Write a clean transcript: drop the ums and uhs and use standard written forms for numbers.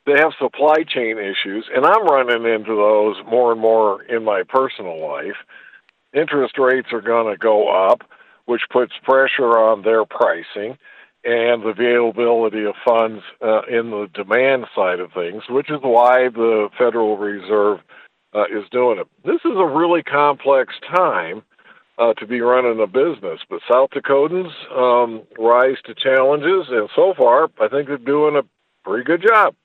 they have supply chain issues, and I'm running into those more and more in my personal life. Interest rates are going to go up, which puts pressure on their pricing and the availability of funds in the demand side of things, which is why the Federal Reserve is doing it. This is a really complex time to be running a business, but South Dakotans rise to challenges, and so far, I think they're doing a pretty good job.